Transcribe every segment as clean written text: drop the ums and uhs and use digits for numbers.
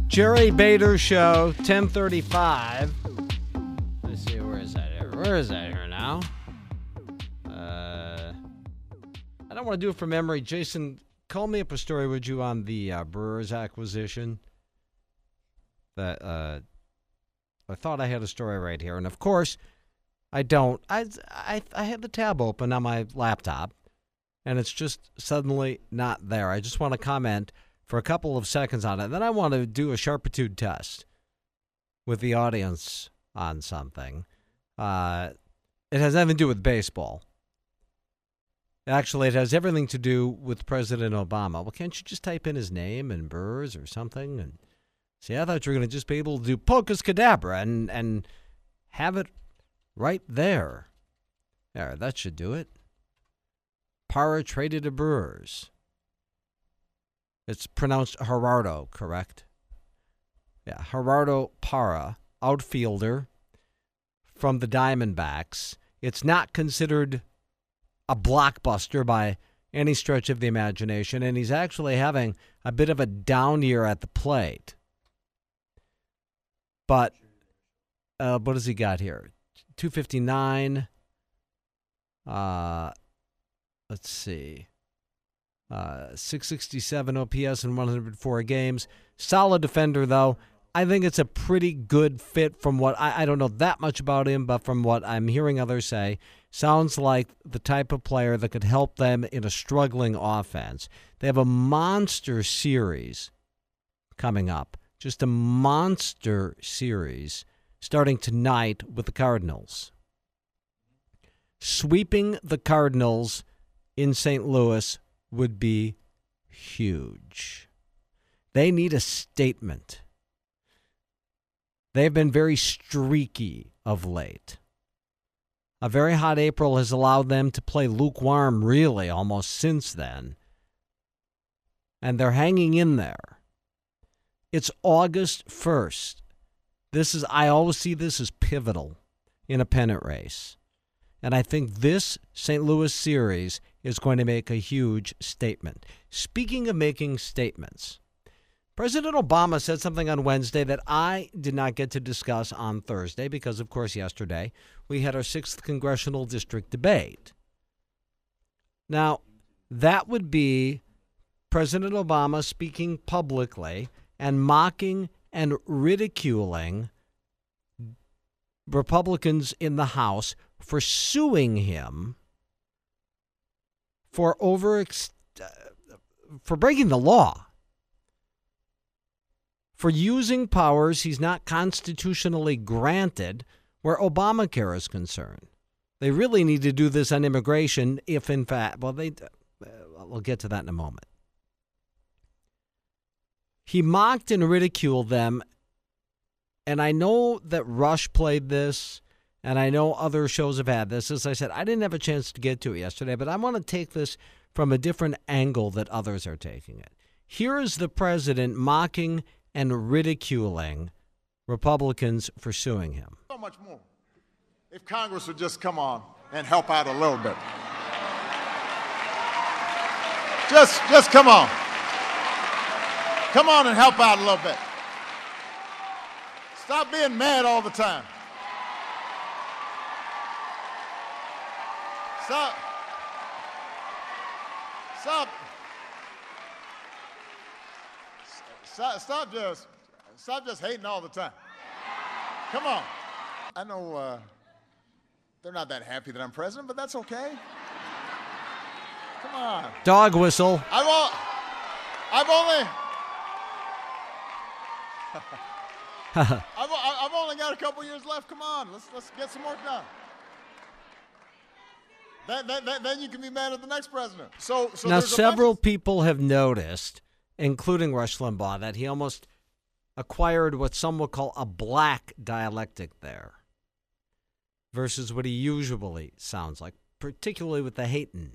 Jerry Bader Show, 10:35. Let's see, where is that here now? I don't want to do it from memory. Jason, call me up a story, would you, on the Brewers acquisition? That I thought I had a story right here, and of course, I don't. I had the tab open on my laptop, and it's just suddenly not there. I just want to comment for a couple of seconds on it. Then I want to do a sharpitude test with the audience on something. It has nothing to do with baseball. Actually, it has everything to do with President Obama. Well, can't you just type in his name and Brewers or something? And see, I thought you were going to just be able to do Pocus Cadabra and have it right there. There, that should do it. Parra traded to Brewers. It's pronounced Gerardo, correct? Yeah, Gerardo Parra, outfielder from the Diamondbacks. It's not considered a blockbuster by any stretch of the imagination, and he's actually having a bit of a down year at the plate. But what has he got here? 259. Let's see. 667 OPS in 104 games. Solid defender, though. I think it's a pretty good fit from what I don't know that much about him, but from what I'm hearing others say, sounds like the type of player that could help them in a struggling offense. They have a monster series coming up. Just a monster series starting tonight with the Cardinals. Sweeping the Cardinals in St. Louis would be huge. They need a statement. They've been very streaky of late. A very hot April has allowed them to play lukewarm, really, almost since then. And they're hanging in there. It's August 1st. I always see this as pivotal in a pennant race. And I think this St. Louis series is going to make a huge statement. Speaking of making statements, President Obama said something on Wednesday that I did not get to discuss on Thursday because, of course, yesterday we had our 6th Congressional District debate. Now, that would be President Obama speaking publicly and mocking and ridiculing Republicans in the House for suing him for breaking the law, for using powers he's not constitutionally granted where Obamacare is concerned. They really need to do this on immigration if, in fact, we'll get to that in a moment. He mocked and ridiculed them, and I know that Rush played this, and I know other shows have had this. As I said, I didn't have a chance to get to it yesterday, but I want to take this from a different angle that others are taking it. Here is the president mocking and ridiculing Republicans for suing him. So much more. If Congress would just come on and help out a little bit. Just come on. Come on and help out a little bit. Stop being mad all the time. Stop just hating all the time. Come on. I know they're not that happy that I'm president, but that's okay. Come on. Dog whistle. I've only got a couple years left. Come on, let's get some work done. Then you can be mad at the next president. So now several people have noticed, including Rush Limbaugh, that he almost acquired what some will call a black dialectic there versus what he usually sounds like, particularly with the hatin'.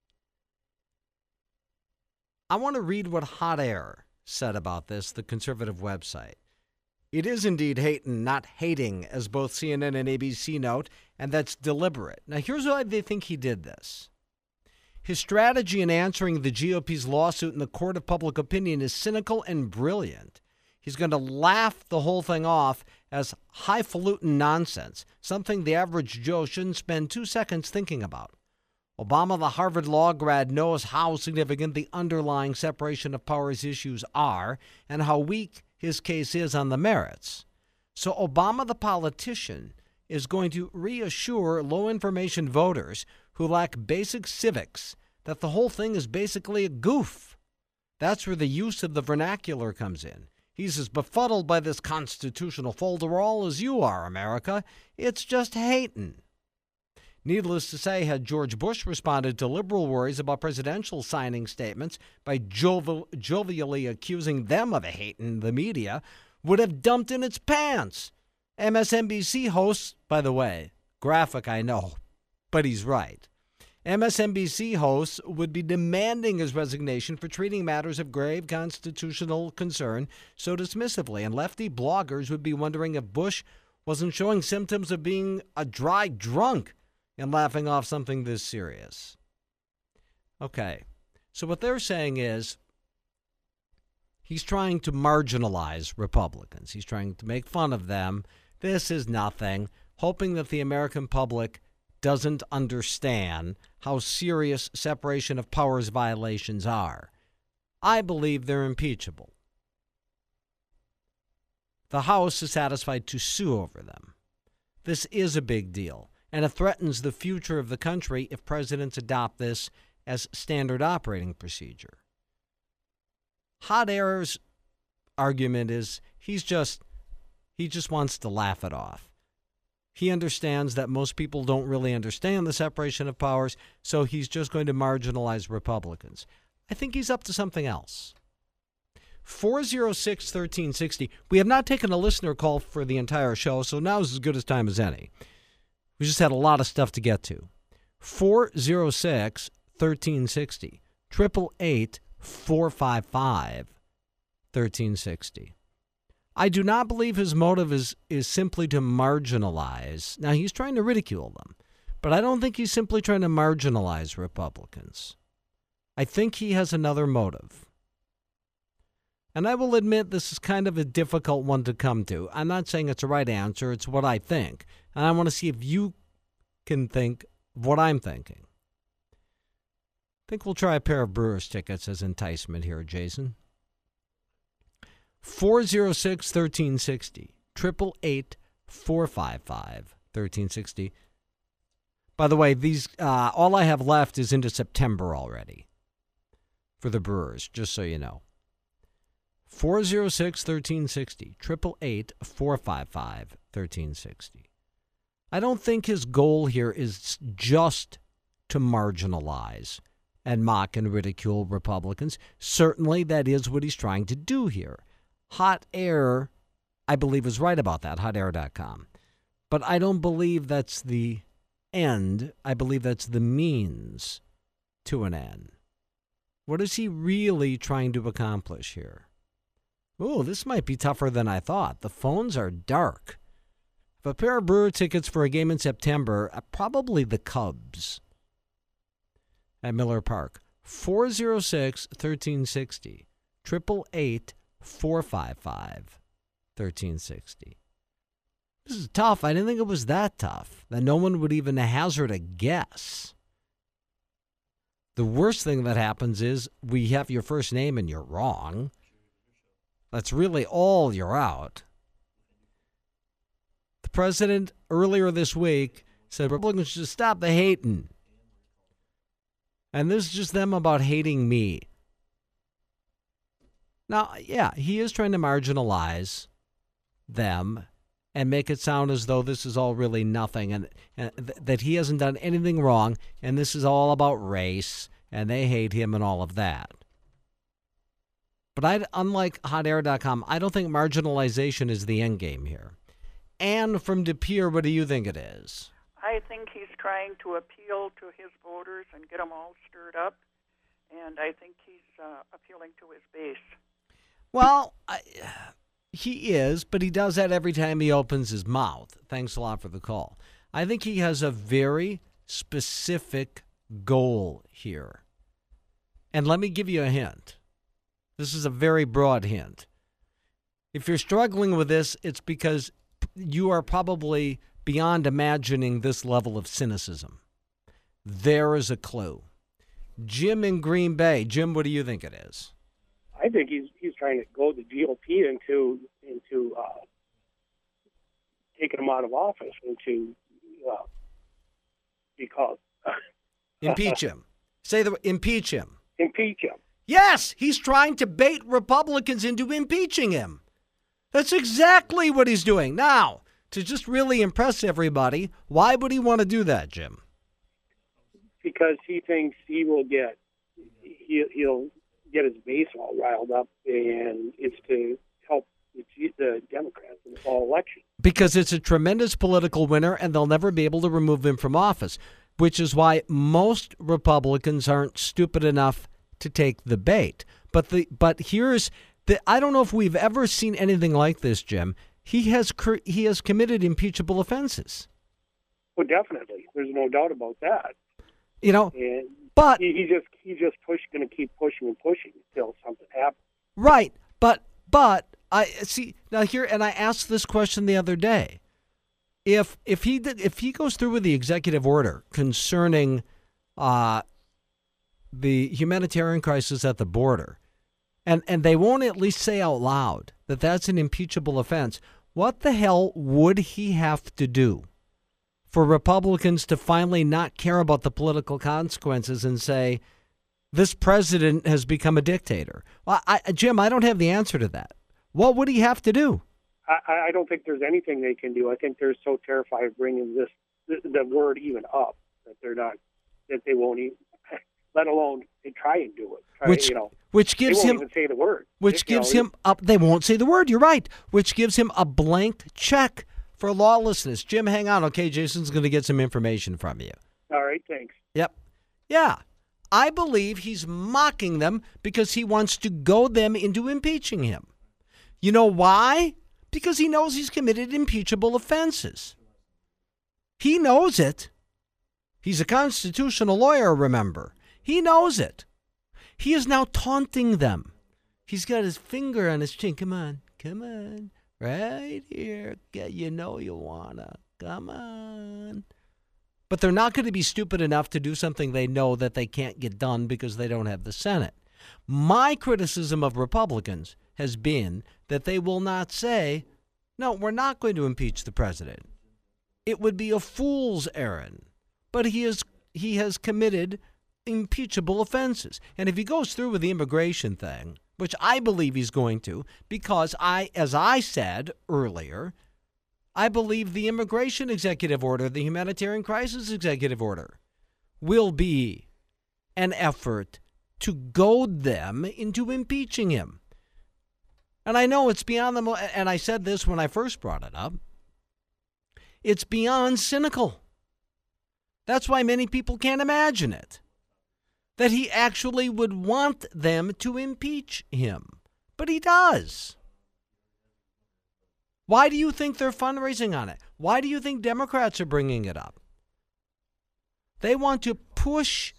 I want to read what Hot Air said about this, the conservative website. It is indeed hatin', not hating, as both CNN and ABC note, and that's deliberate. Now, here's why they think he did this. His strategy in answering the GOP's lawsuit in the court of public opinion is cynical and brilliant. He's going to laugh the whole thing off as highfalutin nonsense, something the average Joe shouldn't spend 2 seconds thinking about. Obama, the Harvard law grad, knows how significant the underlying separation of powers issues are and how weak his case is on the merits. So Obama, the politician, is going to reassure low-information voters who lack basic civics that the whole thing is basically a goof. That's where the use of the vernacular comes in. He's as befuddled by this constitutional folderol as you are, America. It's just hatin'. Needless to say, had George Bush responded to liberal worries about presidential signing statements by jovially accusing them of hating the media, would have dumped in its pants. MSNBC hosts, by the way, graphic I know, but he's right. MSNBC hosts would be demanding his resignation for treating matters of grave constitutional concern so dismissively, and lefty bloggers would be wondering if Bush wasn't showing symptoms of being a dry drunk and laughing off something this serious. Okay, so what they're saying is he's trying to marginalize Republicans. He's trying to make fun of them. This is nothing, hoping that the American public doesn't understand how serious separation of powers violations are. I believe they're impeachable. The House is satisfied to sue over them. This is a big deal, and it threatens the future of the country if presidents adopt this as standard operating procedure. Hot Air's argument is he just wants to laugh it off. He understands that most people don't really understand the separation of powers, so he's just going to marginalize Republicans. I think he's up to something else. 406-1360. We have not taken a listener call for the entire show, so now's as good a time as any. We just had a lot of stuff to get to. 406-1360. 888-455-1360. I do not believe his motive is simply to marginalize. Now, he's trying to ridicule them, but I don't think he's simply trying to marginalize Republicans. I think he has another motive. And I will admit this is kind of a difficult one to come to. I'm not saying it's the right answer. It's what I think. And I want to see if you can think what I'm thinking. I think we'll try a pair of Brewers tickets as enticement here, Jason. 406-1360. 888-455-1360. By the way, these all I have left is into September already for the Brewers, just so you know. 406-1360. 888-455-1360. I don't think his goal here is just to marginalize and mock and ridicule Republicans. Certainly that is what he's trying to do here. Hot Air, I believe, is right about that, hotair.com. But I don't believe that's the end. I believe that's the means to an end. What is he really trying to accomplish here? Oh, this might be tougher than I thought. The phones are dark. If a pair of Brewer tickets for a game in September, probably the Cubs at Miller Park. 406-1360. 888-455-1360. This is tough. I didn't think it was that tough, that no one would even hazard a guess. The worst thing that happens is we have your first name and you're wrong. That's really all you're out. The president earlier this week said Republicans should stop the hating. And this is just them about hating me. Now, yeah, he is trying to marginalize them and make it sound as though this is all really nothing and that he hasn't done anything wrong and this is all about race and they hate him and all of that. But unlike hotair.com, I don't think marginalization is the end game here. Anne from De Pere, what do you think it is? I think he's trying to appeal to his voters and get them all stirred up, and I think he's appealing to his base. Well, he is, but he does that every time he opens his mouth. Thanks a lot for the call. I think he has a very specific goal here. And let me give you a hint. This is a very broad hint. If you're struggling with this, it's because you are probably beyond imagining this level of cynicism. There is a clue. Jim in Green Bay. Jim, what do you think it is? I think he's trying to goad the GOP into taking him out of office and to because Impeach him. Impeach him. Impeach him. Yes, he's trying to bait Republicans into impeaching him. That's exactly what he's doing. Now, to just really impress everybody, why would he want to do that, Jim? Because he thinks he'll get his base all riled up, and it's to help the Democrats in the fall election. Because it's a tremendous political winner, and they'll never be able to remove him from office, which is why most Republicans aren't stupid enough to take the bait. But here's the I don't know if we've ever seen anything like this, Jim. He has committed impeachable offenses. Well, definitely, there's no doubt about that. You know, and but he's just going to keep pushing and pushing until something happens. Right, but I see now here, and I asked this question the other day. If he goes through with the executive order concerning the humanitarian crisis at the border, and they won't at least say out loud that that's an impeachable offense, what the hell would he have to do for Republicans to finally not care about the political consequences and say, this president has become a dictator? Well, Jim, I don't have the answer to that. What would he have to do? I don't think there's anything they can do. I think they're so terrified of bringing the word even up that they won't even, let alone they try and do it. Which gives they him won't even say the word. Which gives him up. They won't say the word. You're right. Which gives him a blank check for lawlessness. Jim, hang on. Okay, Jason's going to get some information from you. All right, thanks. Yep. Yeah. I believe he's mocking them because he wants to goad them into impeaching him. You know why? Because he knows he's committed impeachable offenses. He knows it. He's a constitutional lawyer, remember. He knows it. He is now taunting them. He's got his finger on his chin. Come on, right here. You know you wanna. Come on. But they're not going to be stupid enough to do something they know that they can't get done because they don't have the Senate. My criticism of Republicans has been that they will not say, no, we're not going to impeach the president. It would be a fool's errand. But he has committed impeachable offenses. And if he goes through with the immigration thing, which I believe he's going to, because as I said earlier, I believe the immigration executive order, the humanitarian crisis executive order, will be an effort to goad them into impeaching him. And I know it's beyond them, and I said this when I first brought it up, it's beyond cynical. That's why many people can't imagine it, that he actually would want them to impeach him. But he does. Why do you think they're fundraising on it? Why do you think Democrats are bringing it up? They want to push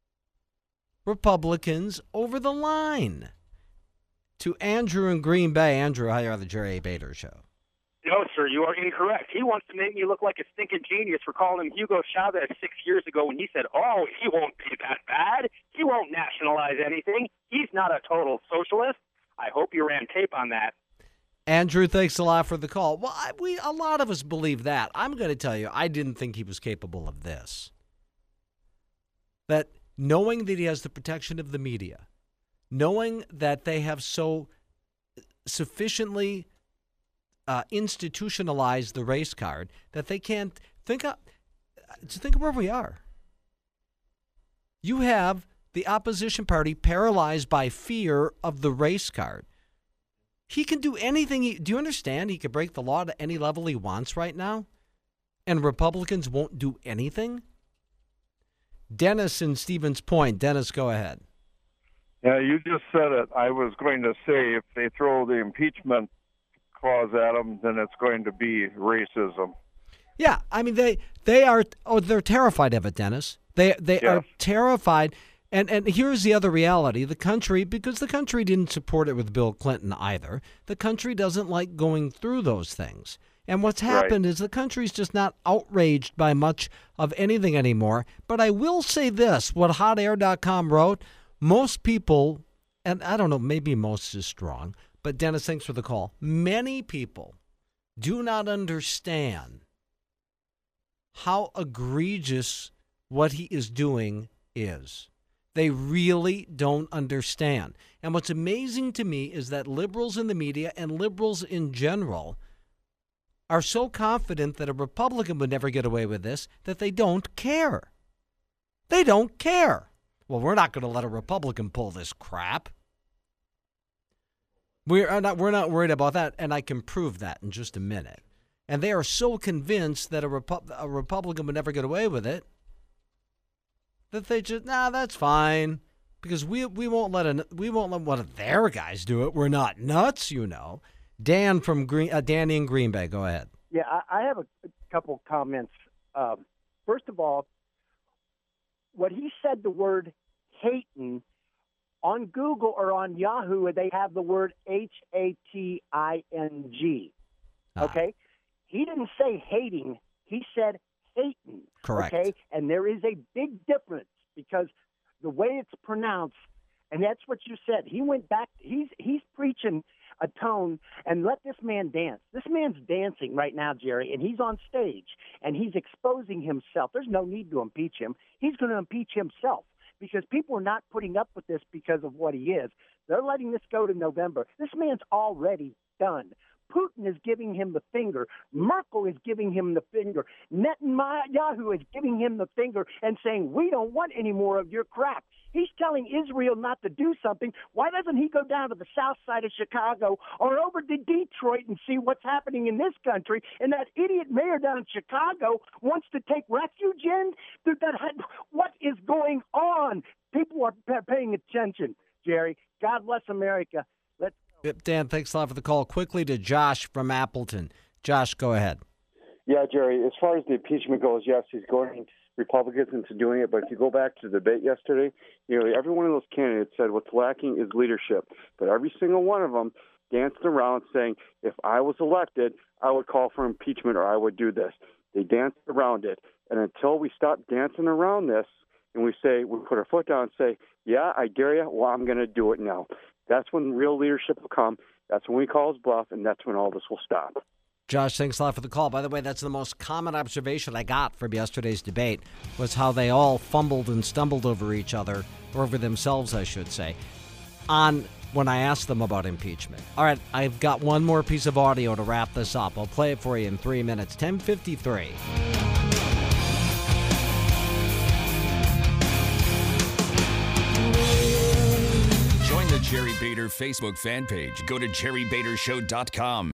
Republicans over the line. To Andrew in Green Bay. Andrew, hi, you're on the Jerry A. Bader Show. No, sir, you are incorrect. He wants to make me look like a stinking genius for calling him Hugo Chavez 6 years ago when he said, oh, he won't be that bad. He won't nationalize anything. He's not a total socialist. I hope you ran tape on that. Andrew, thanks a lot for the call. Well, a lot of us believe that. I'm going to tell you, I didn't think he was capable of this. That knowing that he has the protection of the media, knowing that they have so sufficiently institutionalized the race card that they can't think of where we are. You have the opposition party paralyzed by fear of the race card. He can do anything. Do you understand? He could break the law to any level he wants right now, and Republicans won't do anything? Dennis in Stevens Point. Dennis, go ahead. Yeah, you just said it. I was going to say if they throw the impeachment clause at them, then it's going to be racism. Yeah, I mean they're terrified of it, Dennis. They Yes. are terrified. And here's the other reality. The country, because the country didn't support it with Bill Clinton either, the country doesn't like going through those things. And what's happened is the country's just not outraged by much of anything anymore. But I will say this, what HotAir.com wrote, most people, and I don't know, maybe most is strong, but Dennis, thanks for the call. Many people do not understand how egregious what he is doing is. They really don't understand. And what's amazing to me is that liberals in the media and liberals in general are so confident that a Republican would never get away with this that they don't care. They don't care. Well, we're not going to let a Republican pull this crap. We're not worried about that, and I can prove that in just a minute. And they are so convinced that a Republican would never get away with it that they just, that's fine, because we won't let one of their guys do it. We're not nuts, you know. Dan from Danny in Green Bay, go ahead. Yeah, I have a couple comments. First of all, what he said, the word hating, on Google or on Yahoo, they have the word Hating. Okay? He didn't say hating. He said hating. Correct. Okay? And there is a big difference because the way it's pronounced, and that's what you said. He went back. He's preaching a tone, and let this man dance. This man's dancing right now, Jerry, and he's on stage, and he's exposing himself. There's no need to impeach him. He's going to impeach himself because people are not putting up with this because of what he is. They're letting this go to November. This man's already done. Putin is giving him the finger. Merkel is giving him the finger. Netanyahu is giving him the finger and saying, we don't want any more of your crap. He's telling Israel not to do something. Why doesn't he go down to the south side of Chicago or over to Detroit and see what's happening in this country? And that idiot mayor down in Chicago wants to take refuge in? What is going on? People are paying attention, Jerry. God bless America. Dan, thanks a lot for the call. Quickly to Josh from Appleton. Josh, go ahead. Yeah, Jerry, as far as the impeachment goes, yes, he's going Republicans into doing it. But if you go back to the debate yesterday, nearly every one of those candidates said what's lacking is leadership. But every single one of them danced around saying, if I was elected, I would call for impeachment or I would do this. They danced around it. And until we stop dancing around this and we put our foot down and say, yeah, I dare you, well, I'm going to do it now. That's when real leadership will come. That's when we call his bluff, and that's when all this will stop. Josh, thanks a lot for the call. By the way, that's the most common observation I got from yesterday's debate was how they all fumbled and stumbled over each other, or over themselves, I should say, when I asked them about impeachment. All right, I've got one more piece of audio to wrap this up. I'll play it for you in 3 minutes. 10:53. Join the Jerry Bader Facebook fan page. Go to jerrybadershow.com.